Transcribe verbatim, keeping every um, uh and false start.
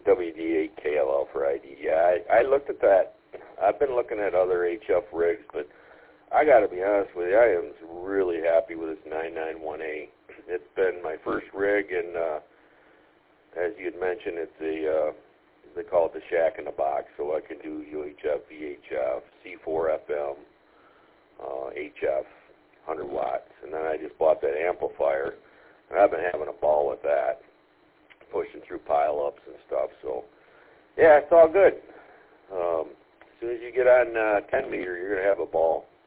W D eight K L L for I D. Yeah, I, I looked at that. I've been looking at other H F rigs, but I got to be honest with you, I am really happy with this nine ninety-one A. It's been my first rig, and uh, as you had mentioned, it's a, uh, they call it the shack in the box, so I can do U H F, V H F, C four F M, uh, H F, one hundred watts, and then I just bought that amplifier, and I've been having a ball with that, pushing through pile-ups and stuff, so yeah, it's all good. Um, as soon as you get on uh, ten meter, you're going to have a ball.